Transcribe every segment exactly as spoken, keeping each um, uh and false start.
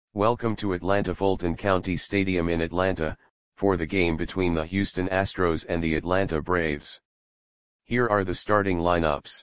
Welcome to Atlanta Fulton County Stadium in Atlanta, for the game between the Houston Astros and the Atlanta Braves. Here are the starting lineups.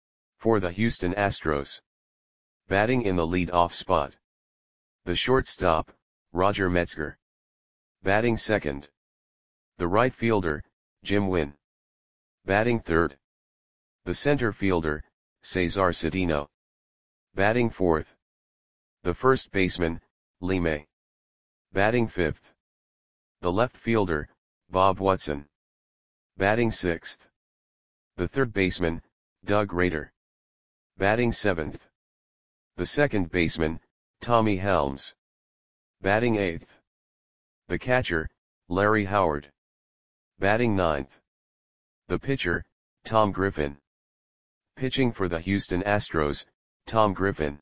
For the Houston Astros. Batting in the lead-off spot. The shortstop, Roger Metzger. Batting second. The right fielder, Jim Wynn. Batting third. The center fielder, Cesar Cedeno. Batting fourth. The first baseman, Lee May. Batting fifth. The left fielder, Bob Watson. Batting sixth. The third baseman, Doug Rader. Batting seventh. The second baseman, Tommy Helms. Batting eighth. The catcher, Larry Howard. Batting ninth. The pitcher, Tom Griffin. Pitching for the Houston Astros, Tom Griffin.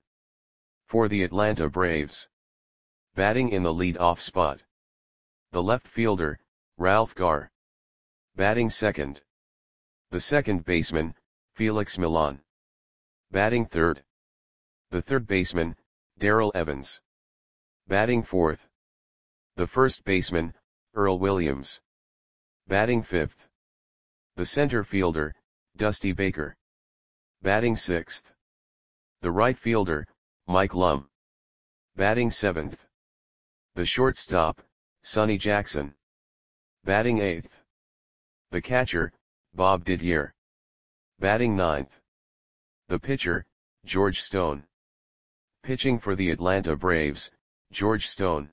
For the Atlanta Braves. Batting in the lead-off spot. The left fielder, Ralph Garr. Batting second. The second baseman, Felix Millan. Batting third. The third baseman, Darrell Evans. Batting fourth. The first baseman, Earl Williams. Batting fifth. The center fielder, Dusty Baker. Batting sixth. The right fielder, Mike Lum. Batting seventh. The shortstop, Sonny Jackson. Batting eighth. The catcher, Bob Didier. Batting ninth. The pitcher, George Stone. Pitching for the Atlanta Braves, George Stone.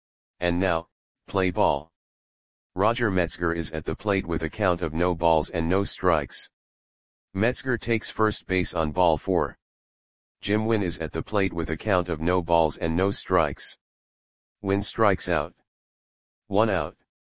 And now, play ball. Roger Metzger is at the plate with a count of no balls and no strikes. Metzger takes first base on ball four. Jim Wynn is at the plate with a count of no balls and no strikes. Wynn strikes out. One out.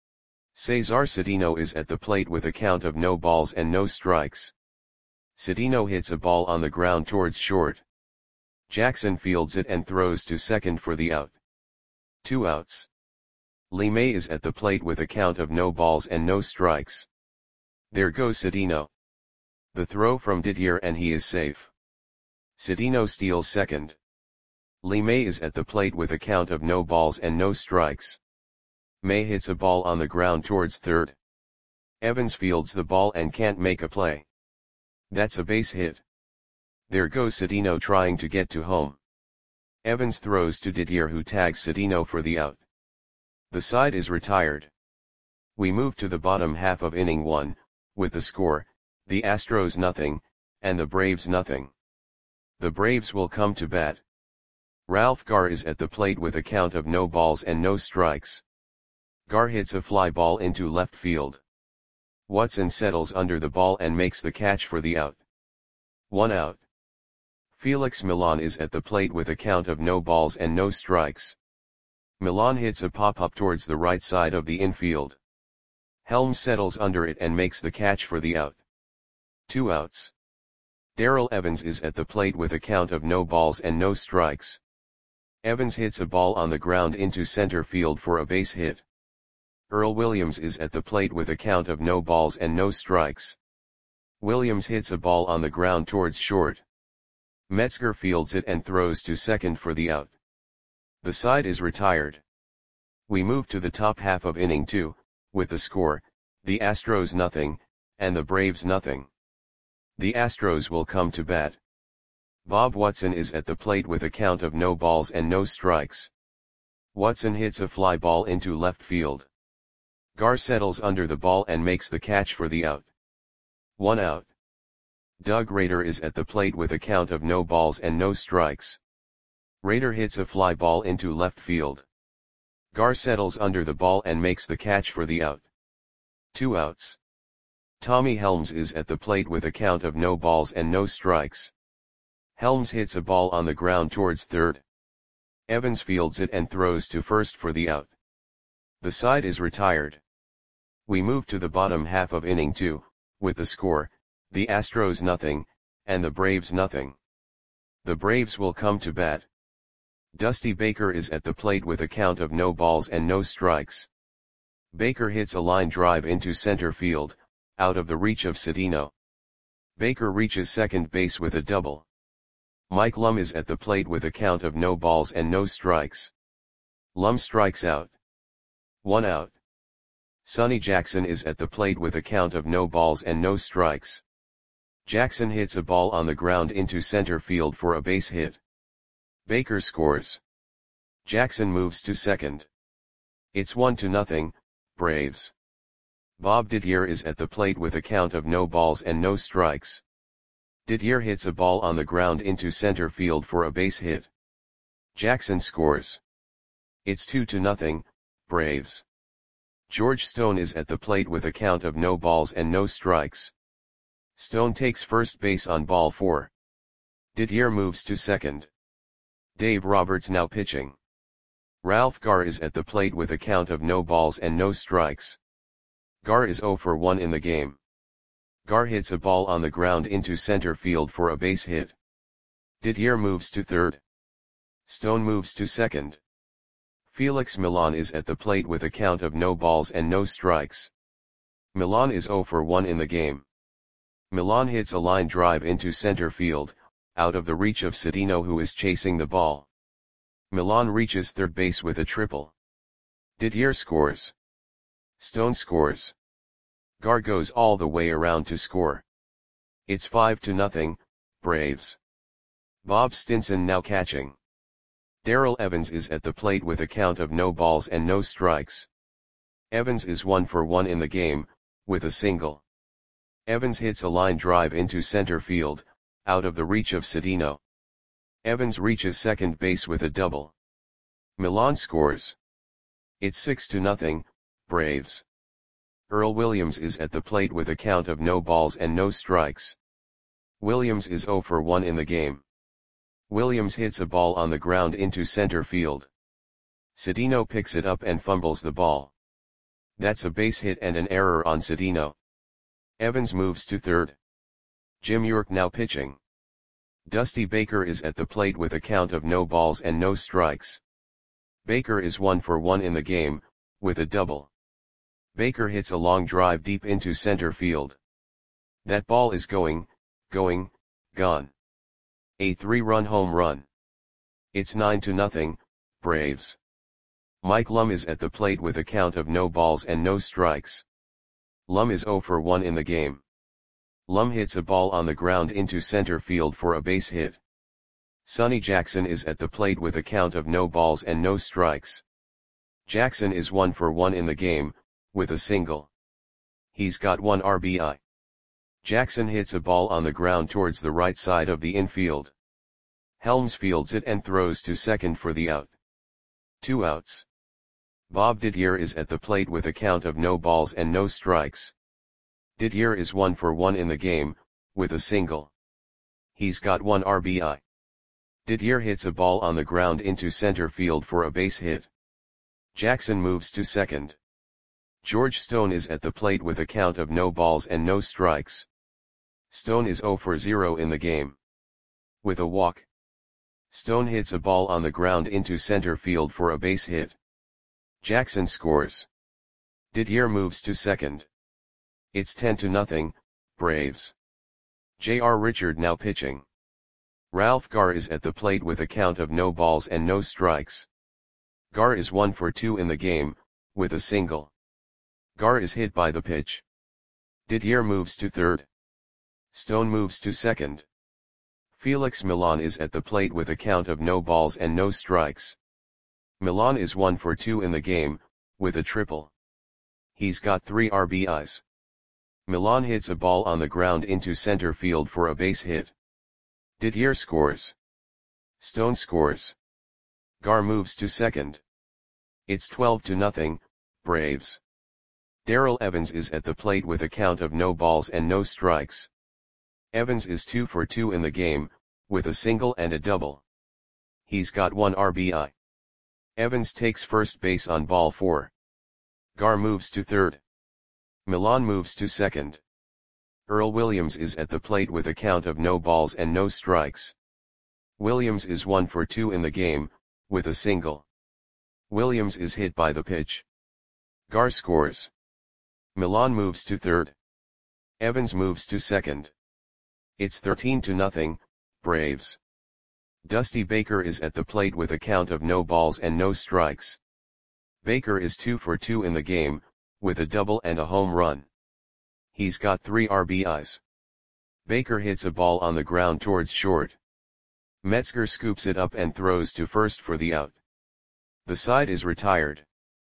Cesar Cedeno is at the plate with a count of no balls and no strikes. Cedeno hits a ball on the ground towards short. Jackson fields it and throws to second for the out. Two outs. Lee May is at the plate with a count of no balls and no strikes. There goes Cedeno. The throw from Didier and he is safe. Cedeno steals second. Lee May is at the plate with a count of no balls and no strikes. May hits a ball on the ground towards third. Evans fields the ball and can't make a play. That's a base hit. There goes Cedeno trying to get to home. Evans throws to Didier who tags Cedeno for the out. The side is retired. We move to the bottom half of inning one, with the score, the Astros nothing, and the Braves nothing. The Braves will come to bat. Ralph Garr is at the plate with a count of no balls and no strikes. Garr hits a fly ball into left field. Watson settles under the ball and makes the catch for the out. One out. Felix Millan is at the plate with a count of no balls and no strikes. Millan hits a pop-up towards the right side of the infield. Helms settles under it and makes the catch for the out. Two outs. Darrell Evans is at the plate with a count of no balls and no strikes. Evans hits a ball on the ground into center field for a base hit. Earl Williams is at the plate with a count of no balls and no strikes. Williams hits a ball on the ground towards short. Metzger fields it and throws to second for the out. The side is retired. We move to the top half of inning two, with the score, the Astros nothing, and the Braves nothing. The Astros will come to bat. Bob Watson is at the plate with a count of no balls and no strikes. Watson hits a fly ball into left field. Garr settles under the ball and makes the catch for the out. One out. Doug Rader is at the plate with a count of no balls and no strikes. Rader hits a fly ball into left field. Garr settles under the ball and makes the catch for the out. Two outs. Tommy Helms is at the plate with a count of no balls and no strikes. Helms hits a ball on the ground towards third. Evans fields it and throws to first for the out. The side is retired. We move to the bottom half of inning two, with the score, the Astros nothing, and the Braves nothing. The Braves will come to bat. Dusty Baker is at the plate with a count of no balls and no strikes. Baker hits a line drive into center field, out of the reach of Cedeno. Baker reaches second base with a double. Mike Lum is at the plate with a count of no balls and no strikes. Lum strikes out. One out. Sonny Jackson is at the plate with a count of no balls and no strikes. Jackson hits a ball on the ground into center field for a base hit. Baker scores. Jackson moves to second. It's one to nothing, Braves. Bob Didier is at the plate with a count of no balls and no strikes. Didier hits a ball on the ground into center field for a base hit. Jackson scores. It's two to nothing, Braves. George Stone is at the plate with a count of no balls and no strikes. Stone takes first base on ball four. Didier moves to second. Dave Roberts now pitching. Ralph Garr is at the plate with a count of no balls and no strikes. Garr is zero for one in the game. Garr hits a ball on the ground into center field for a base hit. Didier moves to third. Stone moves to second. Felix Millan is at the plate with a count of no balls and no strikes. Millan is zero for one in the game. Millan hits a line drive into center field, out of the reach of Cedeno, who is chasing the ball. Millan reaches third base with a triple. Didier scores. Stone scores. Garr goes all the way around to score. It's five to nothing, Braves. Bob Stinson now catching. Darrell Evans is at the plate with a count of no balls and no strikes. Evans is one for one in the game, with a single. Evans hits a line drive into center field, out of the reach of Cedeno. Evans reaches second base with a double. Millan scores. It's six to nothing, Braves. Earl Williams is at the plate with a count of no balls and no strikes. Williams is zero for one in the game. Williams hits a ball on the ground into center field. Cedeno picks it up and fumbles the ball. That's a base hit and an error on Cedeno. Evans moves to third. Jim York now pitching. Dusty Baker is at the plate with a count of no balls and no strikes. Baker is one for one in the game, with a double. Baker hits a long drive deep into center field. That ball is going, going, gone. A three-run home run. It's nine to nothing, Braves. Mike Lum is at the plate with a count of no balls and no strikes. Lum is zero for one in the game. Lum hits a ball on the ground into center field for a base hit. Sonny Jackson is at the plate with a count of no balls and no strikes. Jackson is one for one in the game, with a single. He's got one R B I. Jackson hits a ball on the ground towards the right side of the infield. Helms fields it and throws to second for the out. Two outs. Bob Didier is at the plate with a count of no balls and no strikes. Didier is one for one in the game, with a single. He's got one R B I. Didier hits a ball on the ground into center field for a base hit. Jackson moves to second. George Stone is at the plate with a count of no balls and no strikes. Stone is zero for zero in the game. With a walk. Stone hits a ball on the ground into center field for a base hit. Jackson scores. Didier moves to second. It's ten to nothing, Braves. J R Richard now pitching. Ralph Garr is at the plate with a count of no balls and no strikes. Garr is one for two in the game, with a single. Garr is hit by the pitch. Didier moves to third. Stone moves to second. Felix Millan is at the plate with a count of no balls and no strikes. Millan is one for two in the game, with a triple. He's got three R B Is. Millan hits a ball on the ground into center field for a base hit. Didier scores. Stone scores. Garr moves to second. It's twelve to nothing, Braves. Darrell Evans is at the plate with a count of no balls and no strikes. Evans is two for two in the game, with a single and a double. He's got one R B I. Evans takes first base on ball four. Garr moves to third. Millan moves to second. Earl Williams is at the plate with a count of no balls and no strikes. Williams is one for two in the game, with a single. Williams is hit by the pitch. Garr scores. Millan moves to third. Evans moves to second. It's thirteen to nothing, Braves. Dusty Baker is at the plate with a count of no balls and no strikes. Baker is two for two in the game, with a double and a home run. He's got three R B Is. Baker hits a ball on the ground towards short. Metzger scoops it up and throws to first for the out. The side is retired.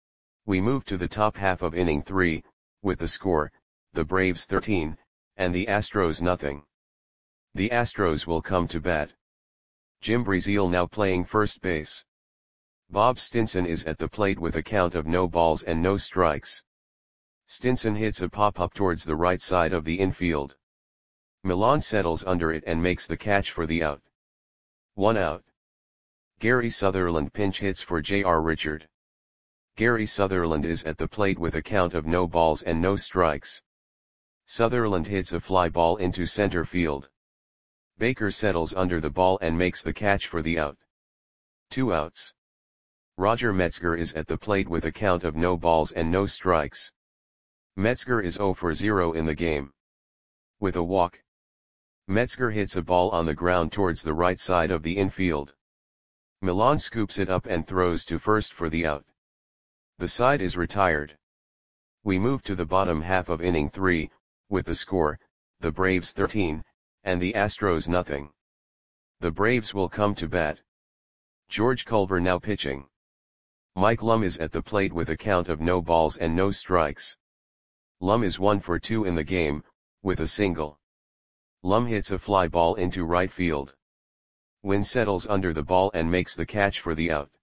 We move to the top half of inning three, with the score, the Braves thirteen, and the Astros nothing. The Astros will come to bat. Jim Breazeal now playing first base. Bob Stinson is at the plate with a count of no balls and no strikes. Stinson hits a pop-up towards the right side of the infield. Millan settles under it and makes the catch for the out. One out. Gary Sutherland pinch hits for J R Richard. Gary Sutherland is at the plate with a count of no balls and no strikes. Sutherland hits a fly ball into center field. Baker settles under the ball and makes the catch for the out. Two outs. Roger Metzger is at the plate with a count of no balls and no strikes. Metzger is zero for zero in the game. With a walk. Metzger hits a ball on the ground towards the right side of the infield. Millan scoops it up and throws to first for the out. The side is retired. We move to the bottom half of inning three, with the score, the Braves thirteen, and the Astros nothing. The Braves will come to bat. George Culver now pitching. Mike Lum is at the plate with a count of no balls and no strikes. Lum is one for two in the game, with a single. Lum hits a fly ball into right field. Wynn settles under the ball and makes the catch for the out.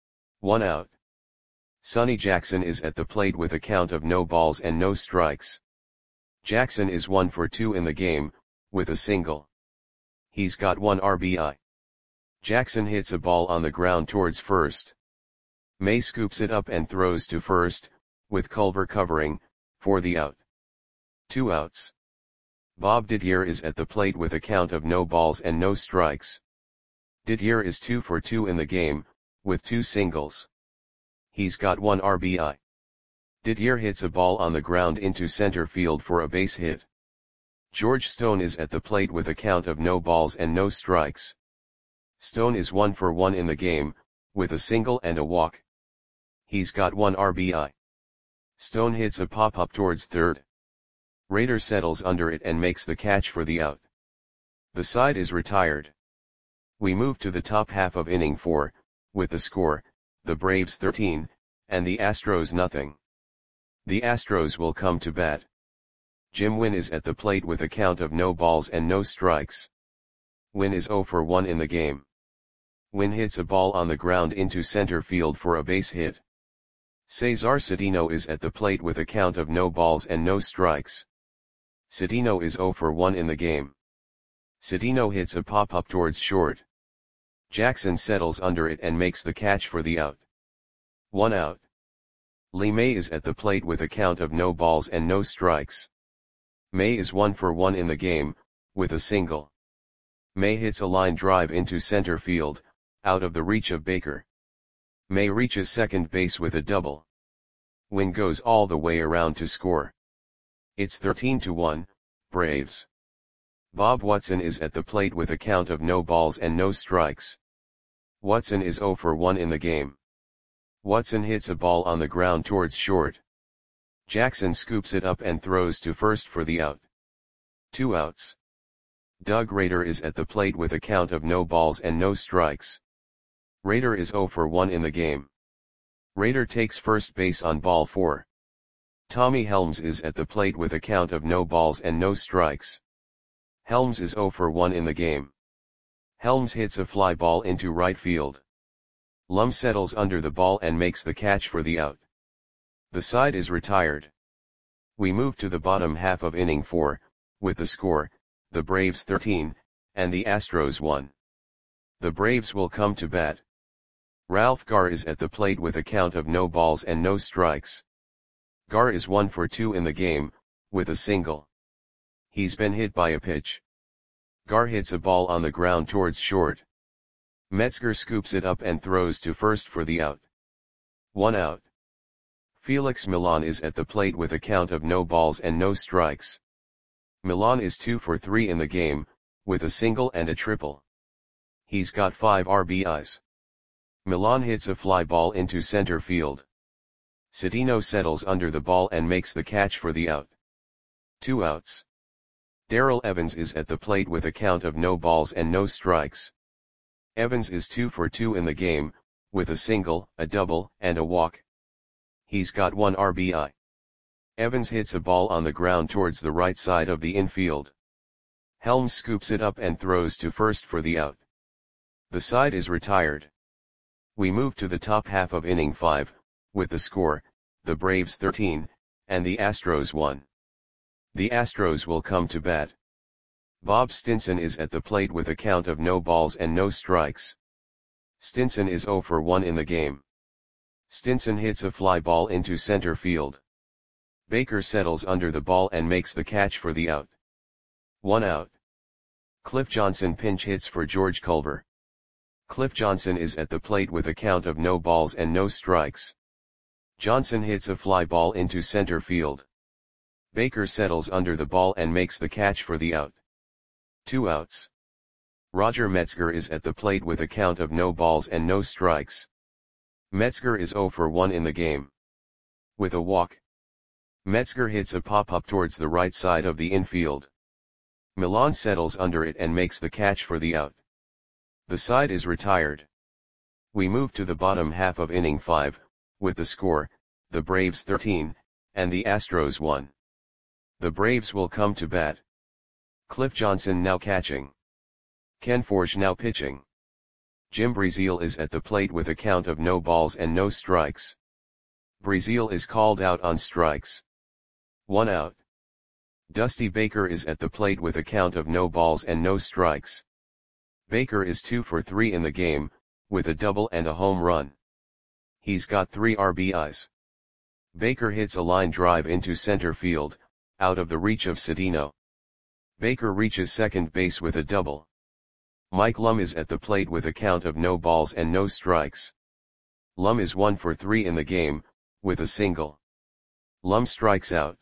One out. Sonny Jackson is at the plate with a count of no balls and no strikes. Jackson is one for two in the game, with a single. He's got one R B I. Jackson hits a ball on the ground towards first. May scoops it up and throws to first, with Culver covering, for the out. Two outs. Bob Didier is at the plate with a count of no balls and no strikes. Didier is two for two in the game, with two singles. He's got one R B I. Didier hits a ball on the ground into center field for a base hit. George Stone is at the plate with a count of no balls and no strikes. Stone is one for one in the game, with a single and a walk. He's got one R B I. Stone hits a pop-up towards third. Rader settles under it and makes the catch for the out. The side is retired. We move to the top half of inning four, with the score, the Braves thirteen, and the Astros nothing. The Astros will come to bat. Jim Wynn is at the plate with a count of no balls and no strikes. Wynn is zero for one in the game. Wynn hits a ball on the ground into center field for a base hit. Cesar Cedeno is at the plate with a count of no balls and no strikes. Cedeno is zero for one in the game. Cedeno hits a pop-up towards short. Jackson settles under it and makes the catch for the out. One out. Lee May is at the plate with a count of no balls and no strikes. May is one for one in the game, with a single. May hits a line drive into center field, out of the reach of Baker. May reaches second base with a double. Wynn goes all the way around to score. It's thirteen to one, Braves. Bob Watson is at the plate with a count of no balls and no strikes. Watson is zero for one in the game. Watson hits a ball on the ground towards short. Jackson scoops it up and throws to first for the out. Two outs. Doug Rader is at the plate with a count of no balls and no strikes. Rader is zero for one in the game. Rader takes first base on ball four. Tommy Helms is at the plate with a count of no balls and no strikes. Helms is zero for one in the game. Helms hits a fly ball into right field. Lum settles under the ball and makes the catch for the out. The side is retired. We move to the bottom half of inning four, with the score, the Braves thirteen, and the Astros one. The Braves will come to bat. Ralph Garr is at the plate with a count of no balls and no strikes. Garr is one for two in the game, with a single. He's been hit by a pitch. Garr hits a ball on the ground towards short. Metzger scoops it up and throws to first for the out. One out. Felix Millan is at the plate with a count of no balls and no strikes. Millan is two for three in the game, with a single and a triple. He's got five R B Is. Milan hits a fly ball into center field. Sedino settles under the ball and makes the catch for the out. Two outs. Darrell Evans is at the plate with a count of no balls and no strikes. Evans is two for two in the game, with a single, a double, and a walk. He's got one R B I. Evans hits a ball on the ground towards the right side of the infield. Helms scoops it up and throws to first for the out. The side is retired. We move to the top half of inning five, with the score, the Braves thirteen, and the Astros one. The Astros will come to bat. Bob Stinson is at the plate with a count of no balls and no strikes. Stinson is zero for one in the game. Stinson hits a fly ball into center field. Baker settles under the ball and makes the catch for the out. One out. Cliff Johnson pinch hits for George Culver. Cliff Johnson is at the plate with a count of no balls and no strikes. Johnson hits a fly ball into center field. Baker settles under the ball and makes the catch for the out. Two outs. Roger Metzger is at the plate with a count of no balls and no strikes. Metzger is zero for one in the game. With a walk. Metzger hits a pop-up towards the right side of the infield. Milan settles under it and makes the catch for the out. The side is retired. We move to the bottom half of inning five, with the score, the Braves thirteen, and the Astros one. The Braves will come to bat. Cliff Johnson now catching. Ken Forge now pitching. Jim Breazeal is at the plate with a count of no balls and no strikes. Breazeal is called out on strikes. One out. Dusty Baker is at the plate with a count of no balls and no strikes. Baker is two for three in the game, with a double and a home run. He's got three R B Is. Baker hits a line drive into center field, out of the reach of Sedino. Baker reaches second base with a double. Mike Lum is at the plate with a count of no balls and no strikes. Lum is one for three in the game, with a single. Lum strikes out.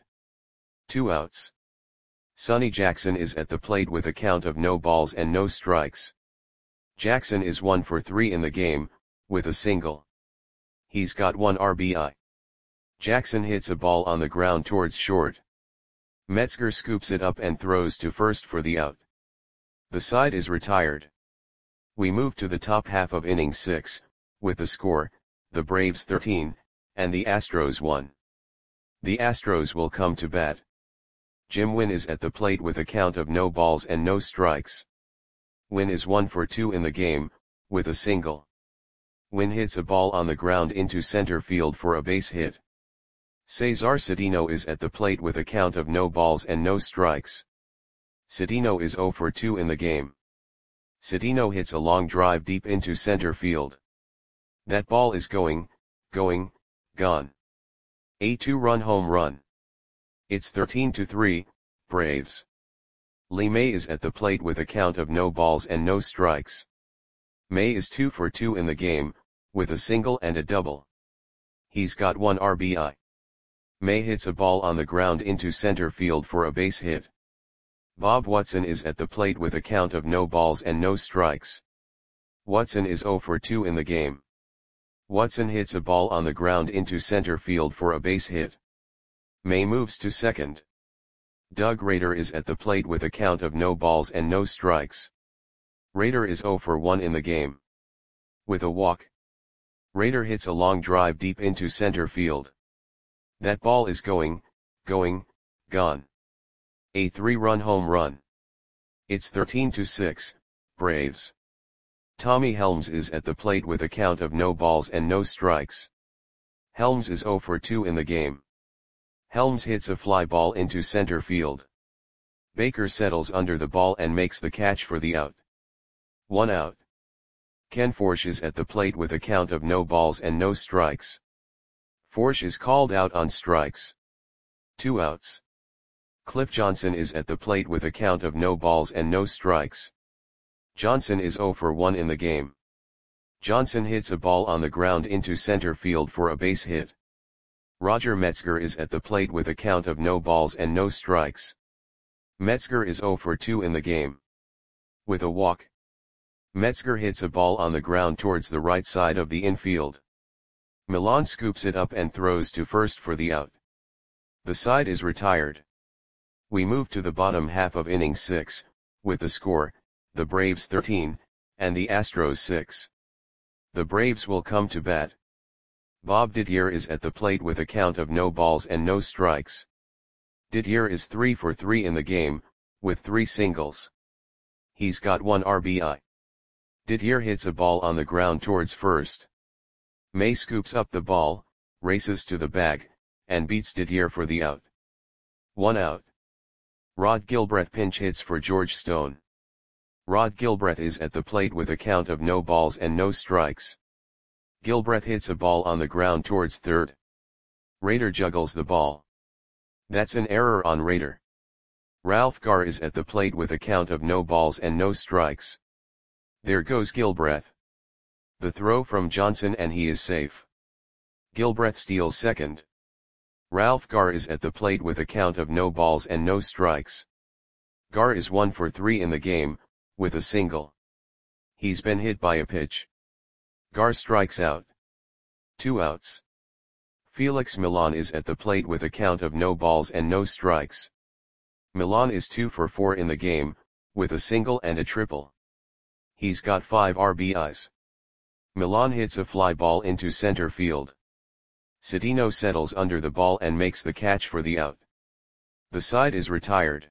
Two outs. Sonny Jackson is at the plate with a count of no balls and no strikes. Jackson is one for three in the game, with a single. He's got one R B I. Jackson hits a ball on the ground towards short. Metzger scoops it up and throws to first for the out. The side is retired. We move to the top half of inning six, with the score, the Braves thirteen, and the Astros one. The Astros will come to bat. Jim Wynn is at the plate with a count of no balls and no strikes. Wynn is one for two in the game, with a single. Wynn hits a ball on the ground into center field for a base hit. Cesar Sedino is at the plate with a count of no balls and no strikes. Sedino is zero for two in the game. Sedino hits a long drive deep into center field. That ball is going, going, gone. A two-run home run. It's thirteen to three, Braves. Lee May is at the plate with a count of no balls and no strikes. May is two for two in the game, with a single and a double. He's got one R B I. May hits a ball on the ground into center field for a base hit. Bob Watson is at the plate with a count of no balls and no strikes. Watson is zero for two in the game. Watson hits a ball on the ground into center field for a base hit. May moves to second. Doug Rader is at the plate with a count of no balls and no strikes. Rader is zero for one in the game. With a walk. Rader hits a long drive deep into center field. That ball is going, going, gone. A three-run home run. It's thirteen to six, Braves. Tommy Helms is at the plate with a count of no balls and no strikes. Helms is zero for two in the game. Helms hits a fly ball into center field. Baker settles under the ball and makes the catch for the out. One out. Ken Forsch is at the plate with a count of no balls and no strikes. Forsch is called out on strikes. Two outs. Cliff Johnson is at the plate with a count of no balls and no strikes. Johnson is zero for one in the game. Johnson hits a ball on the ground into center field for a base hit. Roger Metzger is at the plate with a count of no balls and no strikes. Metzger is zero for two in the game. With a walk. Metzger hits a ball on the ground towards the right side of the infield. Milan scoops it up and throws to first for the out. The side is retired. We move to the bottom half of inning six, with the score, the Braves thirteen, and the Astros six. The Braves will come to bat. Bob Didier is at the plate with a count of no balls and no strikes. Didier is three for three in the game, with three singles. He's got one R B I. Didier hits a ball on the ground towards first. May scoops up the ball, races to the bag, and beats Didier for the out. One out. Rod Gilbreth pinch hits for George Stone. Rod Gilbreth is at the plate with a count of no balls and no strikes. Gilbreth hits a ball on the ground towards third. Rader juggles the ball. That's an error on Rader. Ralph Garr is at the plate with a count of no balls and no strikes. There goes Gilbreth. The throw from Johnson and he is safe. Gilbreth steals second. Ralph Garr is at the plate with a count of no balls and no strikes. Garr is one for three in the game, with a single. He's been hit by a pitch. Garr strikes out. Two outs. Felix Milan is at the plate with a count of no balls and no strikes. Milan is two for four in the game, with a single and a triple. He's got five R B Is. Milan hits a fly ball into center field. Cedeno settles under the ball and makes the catch for the out. The side is retired.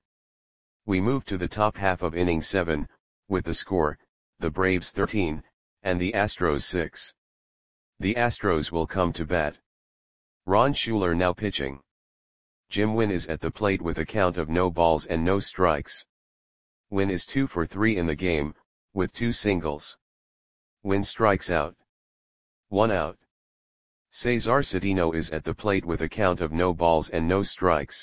We move to the top half of inning seven, with the score, the Braves thirteen, and the Astros six. The Astros will come to bat. Ron Schuler now pitching. Jim Wynn is at the plate with a count of no balls and no strikes. Wynn is two for three in the game, with two singles. Wynn strikes out. One out. Cesar Cedeno is at the plate with a count of no balls and no strikes.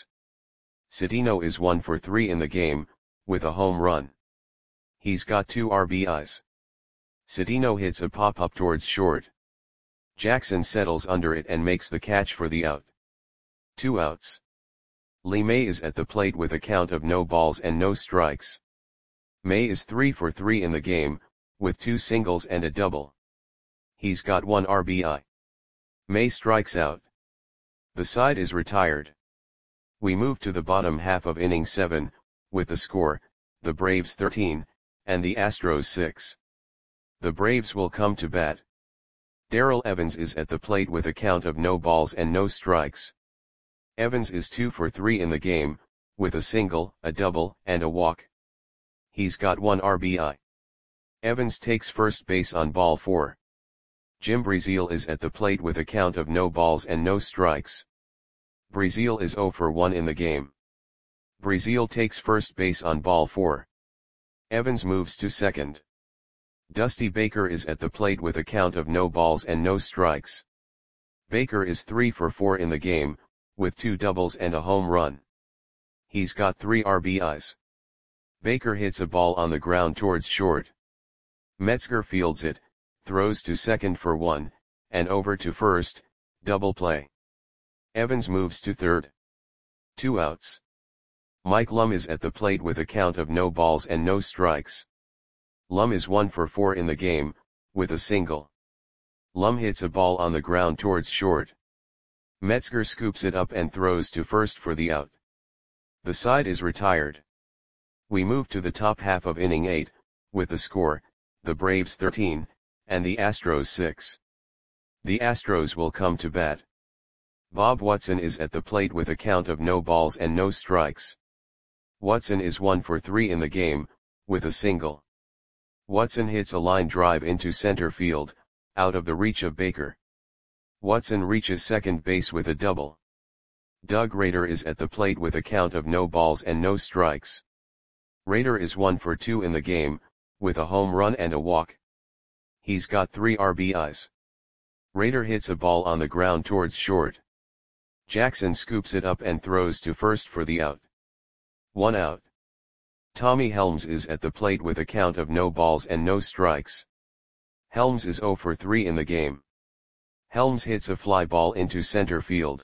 Cedeno is one for three in the game, with a home run. He's got two R B Is. Cedeno hits a pop-up towards short. Jackson settles under it and makes the catch for the out. Two outs. Lee May is at the plate with a count of no balls and no strikes. May is three for three in the game, with two singles and a double. He's got one R B I. May strikes out. The side is retired. We move to the bottom half of inning seven, with the score, the Braves thirteen, and the Astros six. The Braves will come to bat. Darrell Evans is at the plate with a count of no balls and no strikes. Evans is two for three in the game, with a single, a double, and a walk. He's got one R B I. Evans takes first base on ball four. Jim Breazeal is at the plate with a count of no balls and no strikes. Breazeal is zero for one in the game. Breazeal takes first base on ball four. Evans moves to second. Dusty Baker is at the plate with a count of no balls and no strikes. Baker is three for four in the game, with two doubles and a home run. He's got three R B Is. Baker hits a ball on the ground towards short. Metzger fields it, throws to second for one, and over to first, double play. Evans moves to third. Two outs. Mike Lum is at the plate with a count of no balls and no strikes. Lum is one for four in the game, with a single. Lum hits a ball on the ground towards short. Metzger scoops it up and throws to first for the out. The side is retired. We move to the top half of inning eight, with the score, the Braves thirteen, and the Astros six. The Astros will come to bat. Bob Watson is at the plate with a count of no balls and no strikes. Watson is one for three in the game, with a single. Watson hits a line drive into center field, out of the reach of Baker. Watson reaches second base with a double. Doug Rader is at the plate with a count of no balls and no strikes. Rader is one for two in the game, with a home run and a walk. He's got three R B Is. Rader hits a ball on the ground towards short. Jackson scoops it up and throws to first for the out. One out. Tommy Helms is at the plate with a count of no balls and no strikes. Helms is zero for three in the game. Helms hits a fly ball into center field.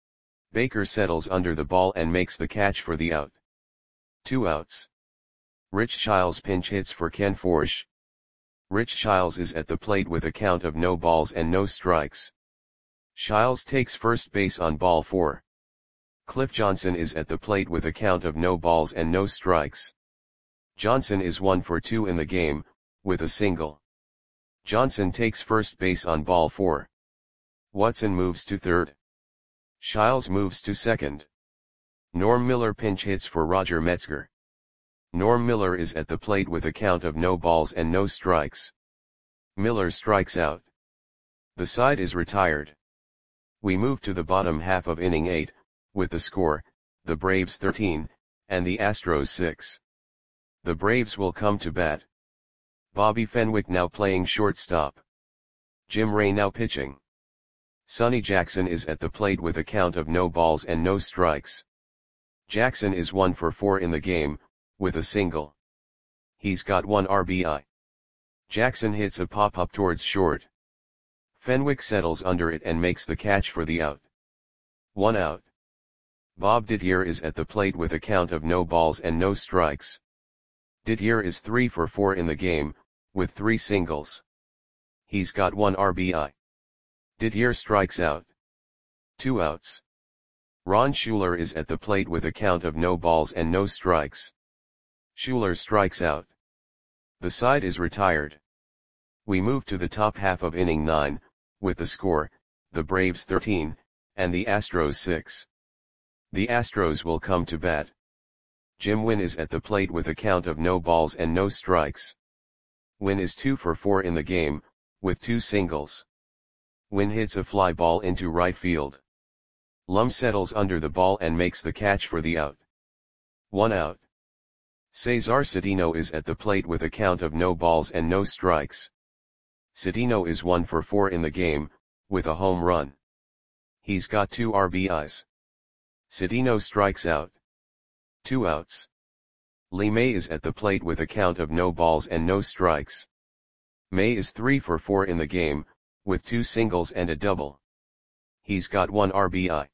Baker settles under the ball and makes the catch for the out. Two outs. Rich Childs pinch hits for Ken Forsch. Rich Shiles is at the plate with a count of no balls and no strikes. Shiles takes first base on ball four. Cliff Johnson is at the plate with a count of no balls and no strikes. Johnson is one for two in the game, with a single. Johnson takes first base on ball four. Watson moves to third. Shiles moves to second. Norm Miller pinch hits for Roger Metzger. Norm Miller is at the plate with a count of no balls and no strikes. Miller strikes out. The side is retired. We move to the bottom half of inning eight, with the score, the Braves thirteen, and the Astros six. The Braves will come to bat. Bobby Fenwick now playing shortstop. Jim Ray now pitching. Sonny Jackson is at the plate with a count of no balls and no strikes. Jackson is one for four in the game, with a single. He's got one R B I. Jackson hits a pop-up towards short. Fenwick settles under it and makes the catch for the out. One out. Bob Didier is at the plate with a count of no balls and no strikes. Didier is three for four in the game, with three singles. He's got one R B I. Didier strikes out. Two outs. Ron Schuler is at the plate with a count of no balls and no strikes. Schuler strikes out. The side is retired. We move to the top half of inning nine, with the score, the Braves thirteen, and the Astros six. The Astros will come to bat. Jim Wynn is at the plate with a count of no balls and no strikes. Wynn is two for four in the game, with two singles. Wynn hits a fly ball into right field. Lum settles under the ball and makes the catch for the out. One out. Cesar Cedeno is at the plate with a count of no balls and no strikes. Cedeno is one for four in the game, with a home run. He's got two R B Is. Cedeno strikes out. Two outs. Lee May is at the plate with a count of no balls and no strikes. May is three for four in the game, with two singles and a double. He's got one R B I.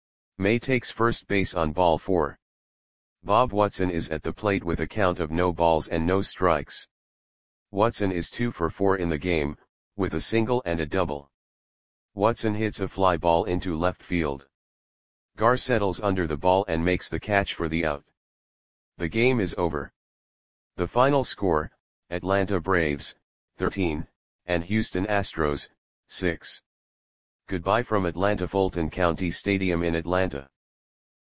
May takes first base on ball four. Bob Watson is at the plate with a count of no balls and no strikes. Watson is two for four in the game, with a single and a double. Watson hits a fly ball into left field. Gar settles under the ball and makes the catch for the out. The game is over. The final score, Atlanta Braves, thirteen, and Houston Astros, six. Goodbye from Atlanta Fulton County Stadium in Atlanta.